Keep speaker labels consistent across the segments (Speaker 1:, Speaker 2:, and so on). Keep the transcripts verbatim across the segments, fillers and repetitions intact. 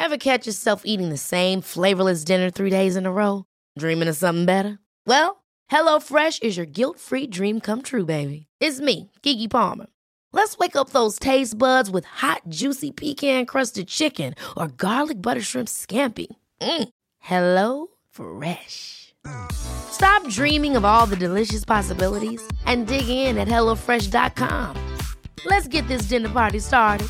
Speaker 1: Ever catch yourself eating the same flavorless dinner three days in a row? Dreaming of something better? Well, HelloFresh is your guilt-free dream come true, baby. It's me, Keke Palmer. Let's wake up those taste buds with hot, juicy pecan-crusted chicken or garlic butter shrimp scampi. Mm. Hello Fresh. Stop dreaming of all the delicious possibilities and dig in at hello fresh dot com. Let's get this dinner party started.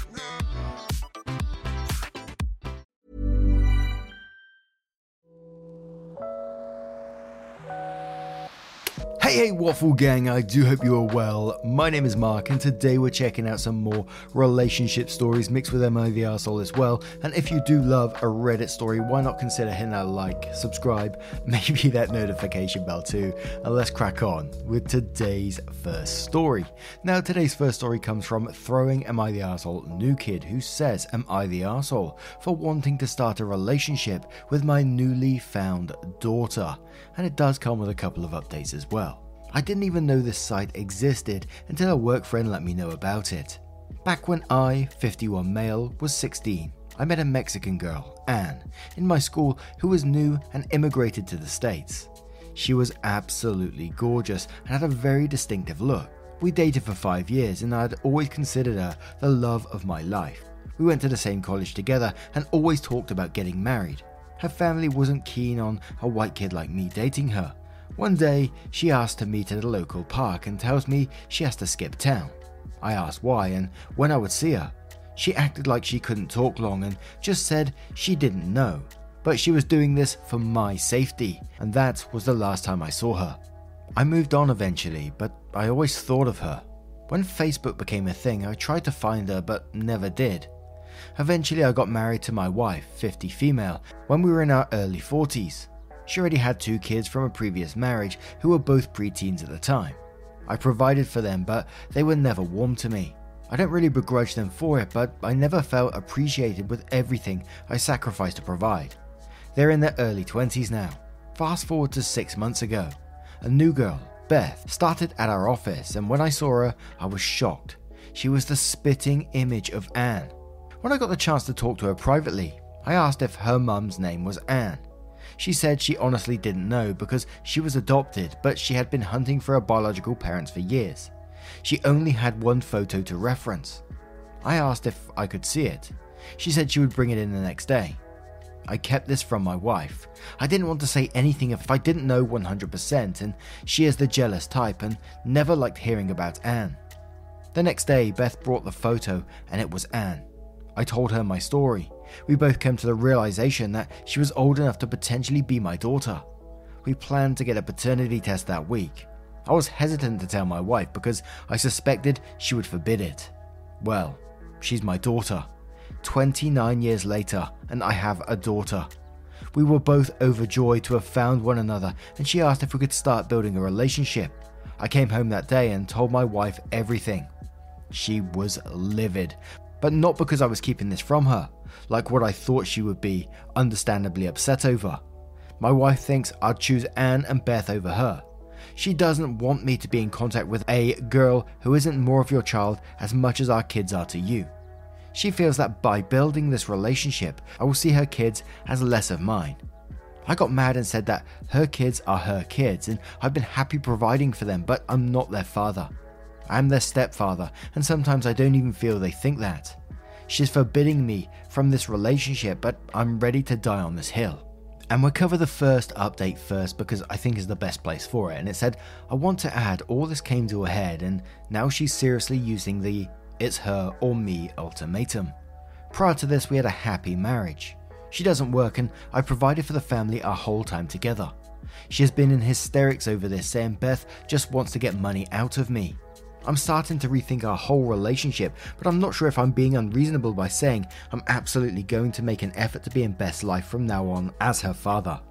Speaker 2: Hey, hey, Waffle Gang, I do hope you are well. My name is Mark, and today we're checking out some more relationship stories mixed with Am I the Arsehole as well. And if you do love a Reddit story, why not consider hitting that like, subscribe, maybe that notification bell too, and let's crack on with today's first story. Now, today's first story comes from Throwing Am I the Arsehole New Kid, who says, Am I the Arsehole for wanting to start a relationship with my newly found daughter? And it does come with a couple of updates as well. I didn't even know this site existed until a work friend let me know about it. Back when I, fifty-one male, was sixteen, I met a Mexican girl, Anne, in my school who was new and immigrated to the States. She was absolutely gorgeous and had a very distinctive look. We dated for five years and I'd always considered her the love of my life. We went to the same college together and always talked about getting married. Her family wasn't keen on a white kid like me dating her. One day, she asked to meet at a local park and tells me she has to skip town. I asked why and when I would see her. She acted like she couldn't talk long and just said she didn't know, but she was doing this for my safety, and that was the last time I saw her. I moved on eventually, but I always thought of her. When Facebook became a thing, I tried to find her but never did. Eventually, I got married to my wife, fifty female, when we were in our early forties. She already had two kids from a previous marriage who were both preteens at the time. I provided for them, but they were never warm to me. I don't really begrudge them for it, but I never felt appreciated with everything I sacrificed to provide. They're in their early twenties now. Fast forward to six months ago. A new girl, Beth, started at our office, and when I saw her, I was shocked. She was the spitting image of Anne. When I got the chance to talk to her privately, I asked if her mum's name was Anne. She said she honestly didn't know because she was adopted, but she had been hunting for her biological parents for years. She only had one photo to reference. I asked if I could see it. She said she would bring it in the next day. I kept this from my wife. I didn't want to say anything if I didn't know one hundred percent, and she is the jealous type and never liked hearing about Anne. The next day, Beth brought the photo and it was Anne. I told her my story. We both came to the realization that she was old enough to potentially be my daughter. We planned to get a paternity test that week. I was hesitant to tell my wife because I suspected she would forbid it. Well, she's my daughter. twenty-nine years later, and I have a daughter. We were both overjoyed to have found one another, and she asked if we could start building a relationship. I came home that day and told my wife everything. She was livid, but not because I was keeping this from her, like what I thought she would be, understandably upset over. My wife thinks I'd choose Anne and Beth over her. She doesn't want me to be in contact with a girl who isn't more of your child as much as our kids are to you. She feels that by building this relationship, I will see her kids as less of mine. I got mad and said that her kids are her kids and I've been happy providing for them, but I'm not their father. I'm their stepfather, and sometimes I don't even feel they think that. She's forbidding me from this relationship, but I'm ready to die on this hill. And we'll cover the first update first because I think is the best place for it. And it said, I want to add all this came to a head and now she's seriously using the it's her or me ultimatum. Prior to this, we had a happy marriage. She doesn't work and I provided for the family our whole time together. She has been in hysterics over this, saying Beth just wants to get money out of me. I'm starting to rethink our whole relationship, but I'm not sure if I'm being unreasonable by saying I'm absolutely going to make an effort to be in Beth's life from now on as her father.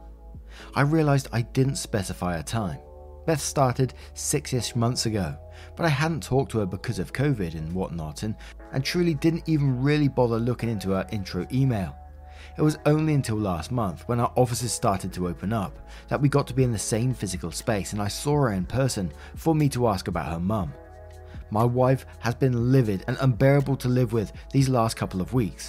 Speaker 2: I realised I didn't specify a time. Beth started six-ish months ago, but I hadn't talked to her because of COVID and whatnot, and, and truly didn't even really bother looking into her intro email. It was only until last month, when our offices started to open up, that we got to be in the same physical space and I saw her in person for me to ask about her mum. My wife has been livid and unbearable to live with these last couple of weeks.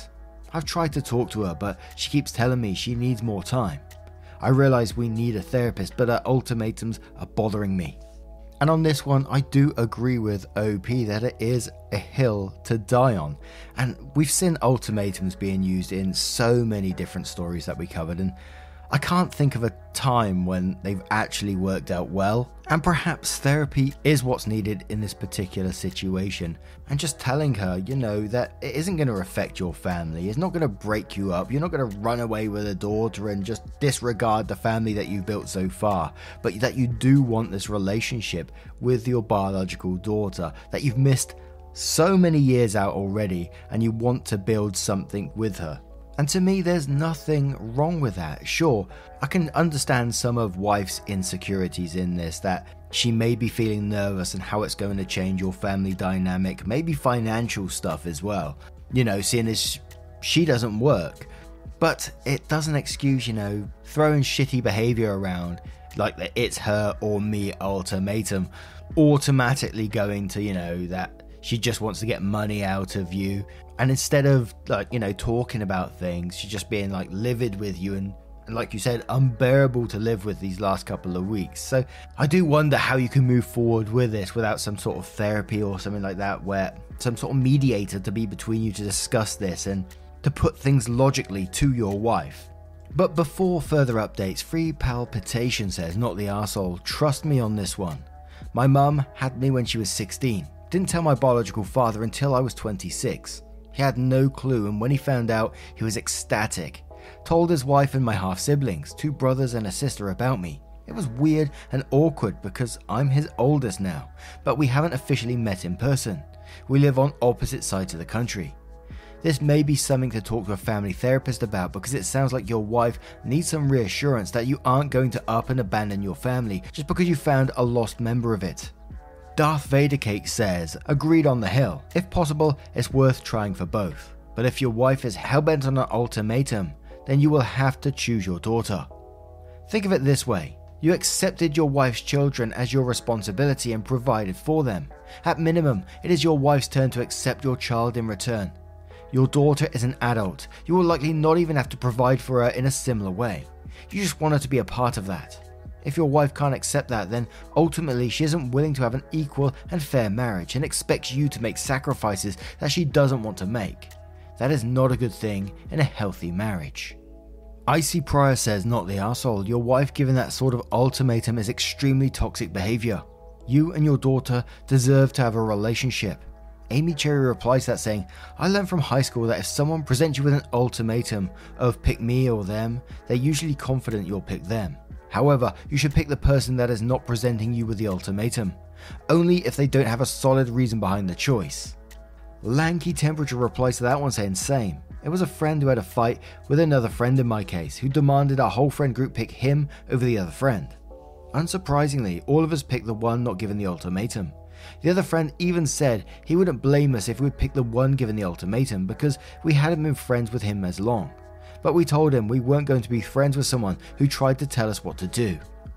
Speaker 2: I've tried to talk to her, but she keeps telling me she needs more time. I realize we need a therapist, but her ultimatums are bothering me. And on this one, I do agree with O P that it is a hill to die on. And we've seen ultimatums being used in so many different stories that we covered, and I can't think of a time when they've actually worked out well. And perhaps therapy is what's needed in this particular situation. And just telling her, you know, that it isn't going to affect your family. It's not going to break you up. You're not going to run away with a daughter and just disregard the family that you've built so far. But that you do want this relationship with your biological daughter that you've missed so many years out already, and you want to build something with her. And to me, there's nothing wrong with that. Sure, I can understand some of wife's insecurities in this, that she may be feeling nervous and how it's going to change your family dynamic, maybe financial stuff as well. You know, seeing as she doesn't work. But it doesn't excuse, you know, throwing shitty behavior around, like the it's her or me ultimatum, automatically going to, you know, that she just wants to get money out of you. And instead of, like, you know, talking about things, she's just being like livid with you and, and like you said, unbearable to live with these last couple of weeks. So I do wonder how you can move forward with this without some sort of therapy or something like that, where some sort of mediator to be between you to discuss this and to put things logically to your wife. But before further updates, Free Palpitation says, not the arsehole, trust me on this one. My mum had me when she was sixteen. Didn't tell my biological father until I was twenty-six. He had no clue, and when he found out, he was ecstatic. Told his wife and my half-siblings, two brothers and a sister, about me. It was weird and awkward because I'm his oldest now, but we haven't officially met in person. We live on opposite sides of the country. This may be something to talk to a family therapist about, because it sounds like your wife needs some reassurance that you aren't going to up and abandon your family just because you found a lost member of it. Darth Vader Cake says, agreed on the hill. If possible, it's worth trying for both. But if your wife is hellbent on an ultimatum, then you will have to choose your daughter. Think of it this way. You accepted your wife's children as your responsibility and provided for them. At minimum, it is your wife's turn to accept your child in return. Your daughter is an adult. You will likely not even have to provide for her in a similar way. You just want her to be a part of that. If your wife can't accept that, then ultimately she isn't willing to have an equal and fair marriage and expects you to make sacrifices that she doesn't want to make. That is not a good thing in a healthy marriage. Icy Pryor says, not the arsehole, your wife giving that sort of ultimatum is extremely toxic behavior. You and your daughter deserve to have a relationship. Amy Cherry replies to that saying, I learned from high school that if someone presents you with an ultimatum of pick me or them, they're usually confident you'll pick them. However, you should pick the person that is not presenting you with the ultimatum, only if they don't have a solid reason behind the choice. Lanky Temperature replies to that one saying, same. It was a friend who had a fight with another friend in my case, who demanded our whole friend group pick him over the other friend. Unsurprisingly, all of us picked the one not given the ultimatum. The other friend even said he wouldn't blame us if we would pick the one given the ultimatum because we hadn't been friends with him as long. But we told him we weren't going to be friends with someone who tried to tell us what to do.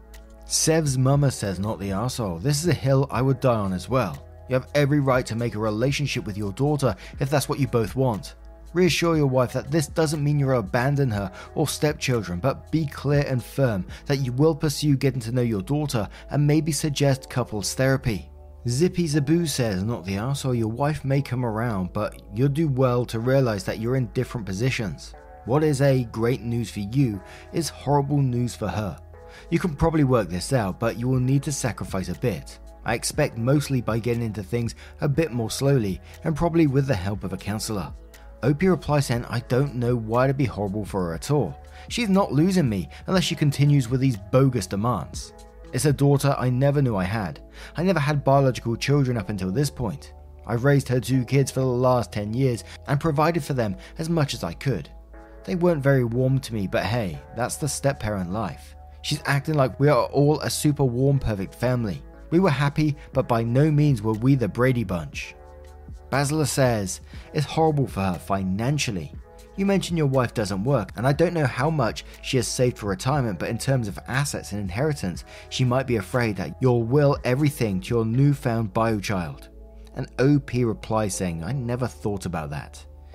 Speaker 2: Sev's mama says, not the arsehole, this is a hill I would die on as well. You have every right to make a relationship with your daughter if that's what you both want. Reassure your wife that this doesn't mean you'll abandon her or stepchildren, but be clear and firm that you will pursue getting to know your daughter and maybe suggest couples therapy. Zippy Zaboo says, not the arsehole, your wife may come around, but you'll do well to realize that you're in different positions. What is a great news for you is horrible news for her. You can probably work this out, but you will need to sacrifice a bit. I expect mostly by getting into things a bit more slowly and probably with the help of a counsellor. O P replies saying, I don't know why it'd be horrible for her at all. She's not losing me unless she continues with these bogus demands. It's a daughter I never knew I had. I never had biological children up until this point. I've raised her two kids for the last ten years and provided for them as much as I could. They weren't very warm to me, but hey, that's the step-parent life. She's acting like we are all a super warm, perfect family. We were happy, but by no means were we the Brady Bunch. Basila says, it's horrible for her financially. You mentioned your wife doesn't work, and I don't know how much she has saved for retirement, but in terms of assets and inheritance, she might be afraid that you'll will everything to your newfound biochild. And O P replies saying, I never thought about that.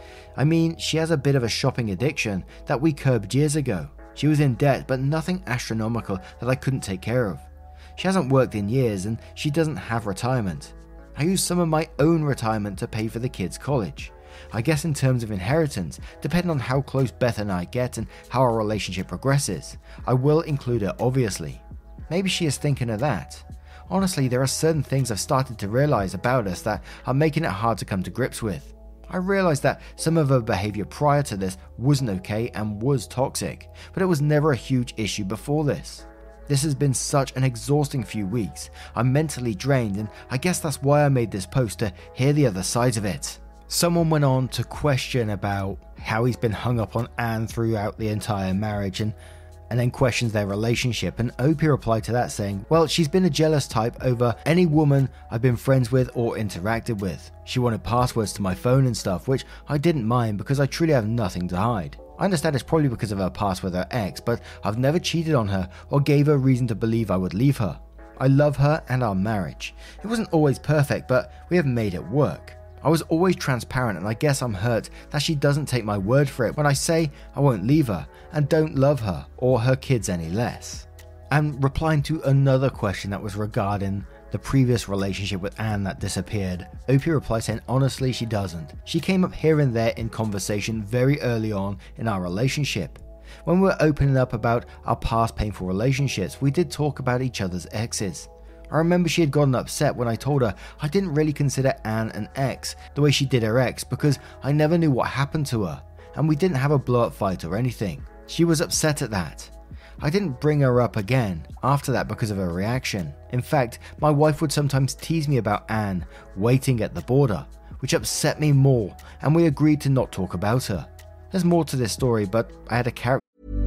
Speaker 2: I mean, she has a bit of a shopping addiction that we curbed years ago. She was in debt, but nothing astronomical that I couldn't take care of. She hasn't worked in years and she doesn't have retirement. I used some of my own retirement to pay for the kids' college. I guess in terms of inheritance, depending on how close Beth and I get and how our relationship progresses, I will include her obviously. Maybe she is thinking of that. Honestly, there are certain things I've started to realize about us that are making it hard to come to grips with. I realized that some of her behavior prior to this wasn't okay and was toxic, but it was never a huge issue before this. This has been such an exhausting few weeks. I'm mentally drained, and I guess that's why I made this post, to hear the other sides of it. Someone went on to question about how he's been hung up on Anne throughout the entire marriage, and and then questions their relationship, and Opie replied to that saying, well, she's been a jealous type over any woman I've been friends with or interacted with. She wanted passwords to my phone and stuff, which I didn't mind because I truly have nothing to hide. I understand it's probably because of her past with her ex, but I've never cheated on her or gave her reason to believe I would leave her. I love her and our marriage. It wasn't always perfect, but we have made it work. I was always transparent, and I guess I'm hurt that she doesn't take my word for it when I say I won't leave her and don't love her or her kids any less. And replying to another question that was regarding the previous relationship with Anne that disappeared, Opie replied saying honestly she doesn't. She came up here and there in conversation very early on in our relationship. When we were opening up about our past painful relationships, we did talk about each other's exes. I remember she had gotten upset when I told her I didn't really consider Anne an ex the way she did her ex because I never knew what happened to her, and we didn't have a blow-up fight or anything. She was upset at that. I didn't bring her up again after that because of her reaction. In fact, my wife would sometimes tease me about Anne waiting at the border, which upset me more, and we agreed to not talk about her. There's more to this story, but I had a character.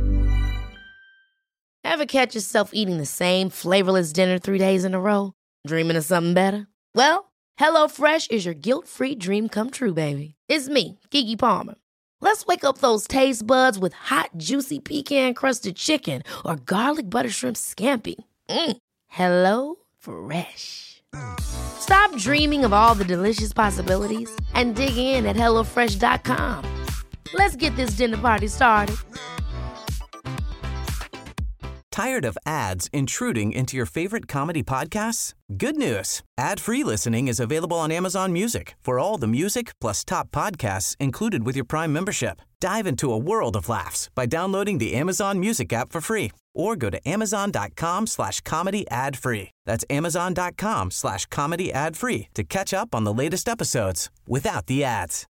Speaker 1: Ever catch yourself eating the same flavorless dinner three days in a row? Dreaming of something better? Well, HelloFresh is your guilt-free dream come true, baby. It's me, Keke Palmer. Let's wake up those taste buds with hot, juicy pecan-crusted chicken or garlic butter shrimp scampi. Mm. Hello Fresh. Stop dreaming of all the delicious possibilities and dig in at hello fresh dot com. Let's get this dinner party started.
Speaker 3: Tired of ads intruding into your favorite comedy podcasts? Good news. Ad-free listening is available on Amazon Music for all the music plus top podcasts included with your Prime membership. Dive into a world of laughs by downloading the Amazon Music app for free or go to amazon.com slash comedy ad free. That's amazon.com slash comedy ad free to catch up on the latest episodes without the ads.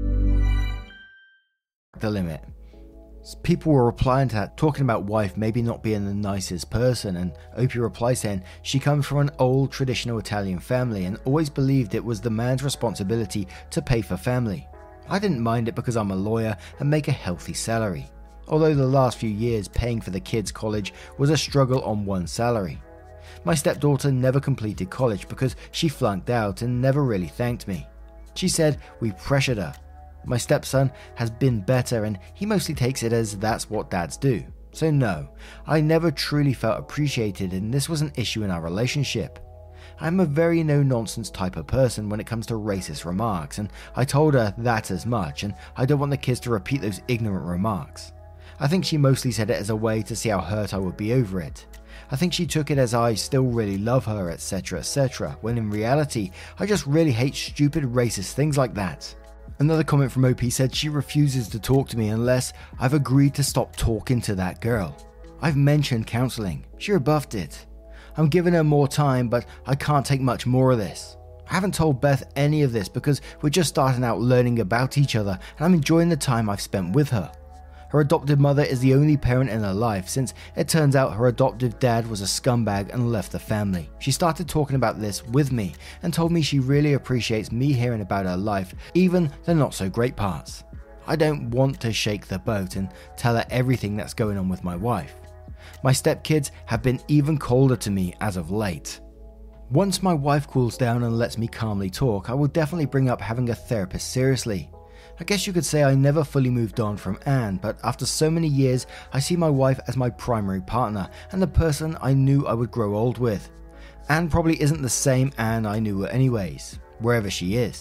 Speaker 2: The limit. People were replying to that, talking about wife maybe not being the nicest person, and Opie replied saying she comes from an old traditional Italian family and always believed it was the man's responsibility to pay for family. I didn't mind it because I'm a lawyer and make a healthy salary, although the last few years paying for the kids' college was a struggle on one salary. My stepdaughter never completed college because she flunked out and never really thanked me. She said we pressured her. My stepson has been better and he mostly takes it as that's what dads do. So no, I never truly felt appreciated, and this was an issue in our relationship. I'm a very no-nonsense type of person when it comes to racist remarks, and I told her that as much, and I don't want the kids to repeat those ignorant remarks. I think she mostly said it as a way to see how hurt I would be over it. I think she took it as I still really love her, etc, et cetera, when in reality, I just really hate stupid racist things like that. Another comment from O P said she refuses to talk to me unless I've agreed to stop talking to that girl. I've mentioned counselling. She rebuffed it. I'm giving her more time, but I can't take much more of this. I haven't told Beth any of this because we're just starting out learning about each other and I'm enjoying the time I've spent with her. Her adopted mother is the only parent in her life since it turns out her adoptive dad was a scumbag and left the family. She started talking about this with me and told me she really appreciates me hearing about her life, even the not so great parts. I don't want to shake the boat and tell her everything that's going on with my wife. My stepkids have been even colder to me as of late. Once my wife cools down and lets me calmly talk, I will definitely bring up having a therapist seriously. I guess you could say I never fully moved on from Anne, but after so many years, I see my wife as my primary partner and the person I knew I would grow old with. Anne probably isn't the same Anne I knew her anyways, wherever she is.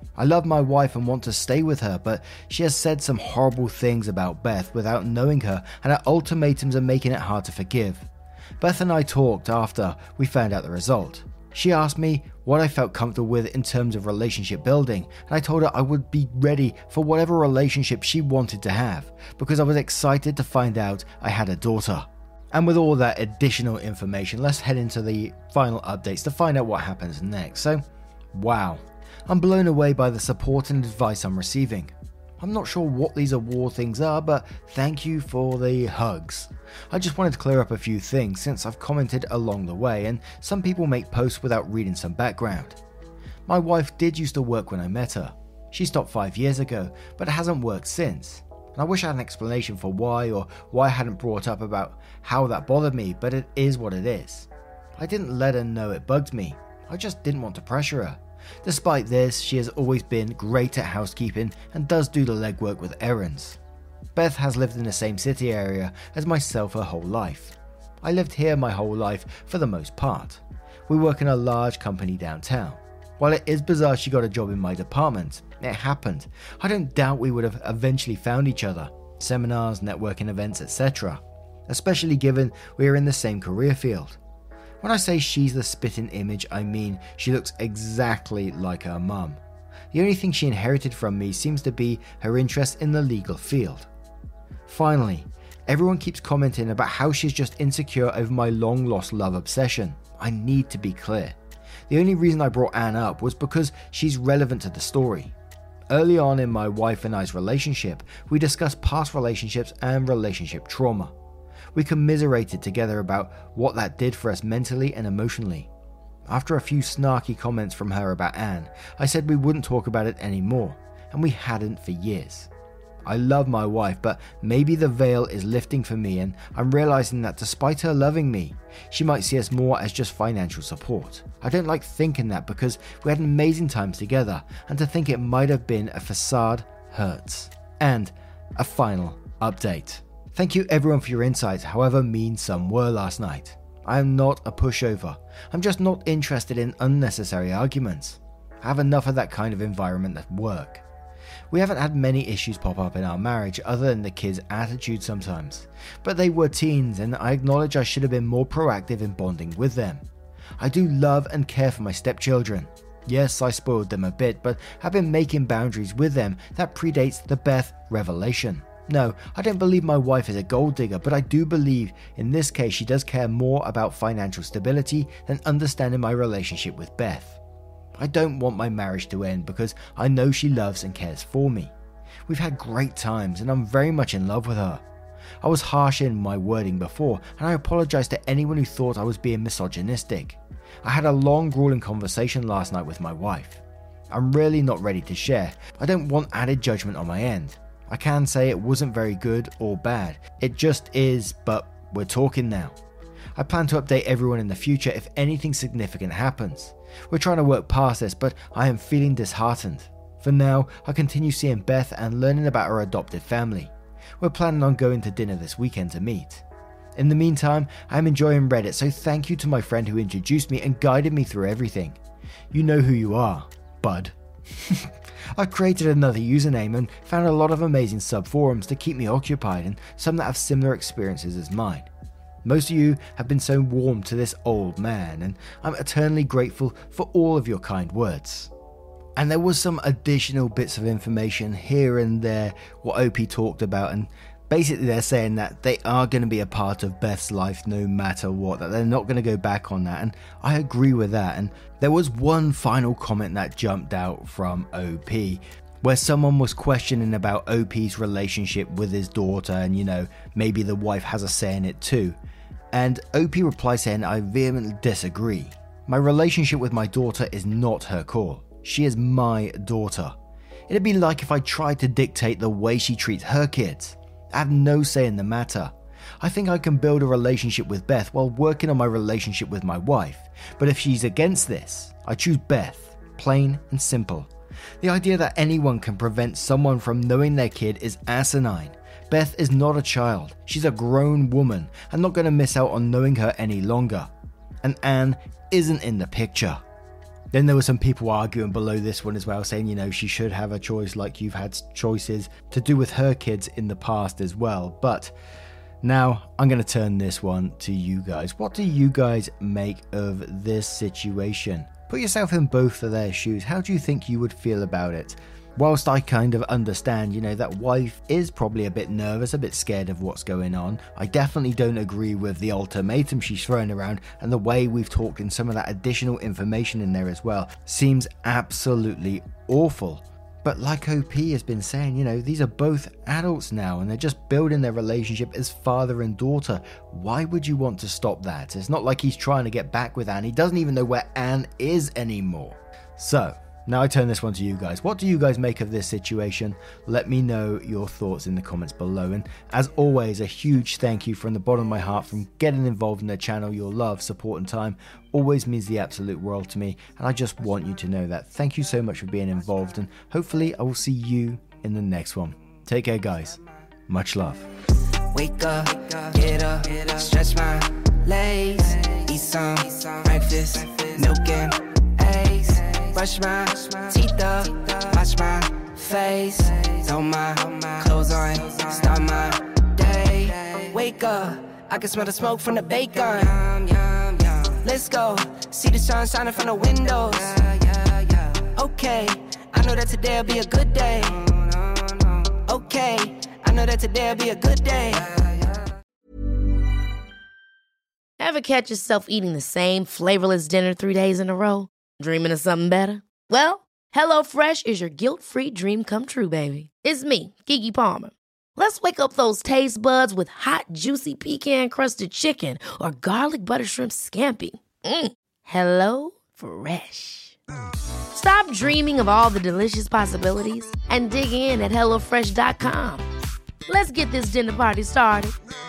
Speaker 2: I love my wife and want to stay with her, but she has said some horrible things about Beth without knowing her, and her ultimatums are making it hard to forgive. Beth and I talked after we found out the result. She asked me what I felt comfortable with in terms of relationship building, and I told her I would be ready for whatever relationship she wanted to have, because I was excited to find out I had a daughter. And with all that additional information, let's head into the final updates to find out what happens next. So, wow. I'm blown away by the support and advice I'm receiving. I'm not sure what these award things are, but thank you for the hugs. I just wanted to clear up a few things since I've commented along the way, and some people make posts without reading some background. My wife did used to work when I met her. She stopped five years ago, but it hasn't worked since. And I wish I had an explanation for why, or why I hadn't brought up about how that bothered me, but it is what it is. I didn't let her know it bugged me. I just didn't want to pressure her. Despite this, she has always been great at housekeeping and does do the legwork with errands. Beth has lived in the same city area as myself her whole life. I lived here my whole life for the most part. We work in a large company downtown. While it is bizarre she got a job in my department, it happened. I don't doubt we would have eventually found each other, seminars, networking events, et cetera, especially given we are in the same career field. When I say she's the spitting image, I mean she looks exactly like her mum. The only thing she inherited from me seems to be her interest in the legal field. Finally, everyone keeps commenting about how she's just insecure over my long-lost love obsession. I need to be clear. The only reason I brought Anne up was because she's relevant to the story. Early on in my wife and I's relationship, we discussed past relationships and relationship trauma. We commiserated together about what that did for us mentally and emotionally. After a few snarky comments from her about Anne, I said we wouldn't talk about it anymore, and we hadn't for years. I love my wife, but maybe the veil is lifting for me, and I'm realizing that despite her loving me, she might see us more as just financial support. I don't like thinking that because we had amazing times together, and to think it might have been a facade hurts. And a final update. Thank you everyone for your insights, however mean some were last night. I am not a pushover. I'm just not interested in unnecessary arguments. I have enough of that kind of environment at work. We haven't had many issues pop up in our marriage other than the kids' attitude sometimes, but they were teens and I acknowledge I should have been more proactive in bonding with them. I do love and care for my stepchildren. Yes, I spoiled them a bit, but have been making boundaries with them that predates the Beth revelation. No, I don't believe my wife is a gold digger, but I do believe in this case she does care more about financial stability than understanding my relationship with Beth. I don't want my marriage to end because I know she loves and cares for me. We've had great times and I'm very much in love with her. I was harsh in my wording before and I apologize to anyone who thought I was being misogynistic. I had a long grueling conversation last night with my wife. I'm really not ready to share. I don't want added judgment on my end. I can say it wasn't very good or bad. It just is, but we're talking now. I plan to update everyone in the future if anything significant happens. We're trying to work past this, but I am feeling disheartened. For now, I continue seeing Beth and learning about her adopted family. We're planning on going to dinner this weekend to meet. In the meantime, I am enjoying Reddit, so thank you to my friend who introduced me and guided me through everything. You know who you are, bud. I've created another username and found a lot of amazing sub-forums to keep me occupied and some that have similar experiences as mine. Most of you have been so warm to this old man and I'm eternally grateful for all of your kind words. And there was some additional bits of information here and there what O P talked about, and basically they're saying that they are going to be a part of Beth's life no matter what, that they're not going to go back on that, and I agree with that. And there was one final comment that jumped out from O P where someone was questioning about O P's relationship with his daughter and, you know, maybe the wife has a say in it too. And O P replied saying, I vehemently disagree. My relationship with my daughter is not her call. She is my daughter. It'd be like if I tried to dictate the way she treats her kids. I have no say in the matter. I think I can build a relationship with Beth while working on my relationship with my wife. But if she's against this, I choose Beth. Plain and simple. The idea that anyone can prevent someone from knowing their kid is asinine. Beth is not a child. She's a grown woman. I'm not going to miss out on knowing her any longer. And Anne isn't in the picture. Then there were some people arguing below this one as well, saying, you know, she should have a choice like you've had choices to do with her kids in the past as well. But now I'm going to turn this one to you guys. What do you guys make of this situation? Put yourself in both of their shoes. How do you think you would feel about it? Whilst I kind of understand, you know, that wife is probably a bit nervous, a bit scared of what's going on, I definitely don't agree with the ultimatum she's throwing around, and the way we've talked in some of that additional information in there as well seems absolutely awful. But like O P has been saying, you know, these are both adults now and they're just building their relationship as father and daughter. Why would you want to stop that? It's not like he's trying to get back with Anne. He doesn't even know where Anne is anymore. So, now I turn this one to you guys. What do you guys make of this situation? Let me know your thoughts in the comments below. And as always, a huge thank you from the bottom of my heart from getting involved in the channel. Your love, support and time always means the absolute world to me. And I just want you to know that. Thank you so much for being involved. And hopefully I will see you in the next one. Take care, guys. Much love.
Speaker 4: Wake up, get up, stretch my legs, eat some breakfast, milk and eggs. Brush my teeth up, wash my face, throw my clothes on, start my day. Wake up, I can smell the smoke from the bacon. Let's go, see the sun shining from the windows. Okay, I know that today'll be a good day. Okay, I know that today'll be a good day.
Speaker 1: Ever catch yourself eating the same flavorless dinner three days in a row? Dreaming of something better? Well, HelloFresh is your guilt-free dream come true, baby. It's me, Keke Palmer. Let's wake up those taste buds with hot, juicy pecan-crusted chicken or garlic butter shrimp scampi. Mm. Hello Fresh. Stop dreaming of all the delicious possibilities and dig in at hello fresh dot com. Let's get this dinner party started.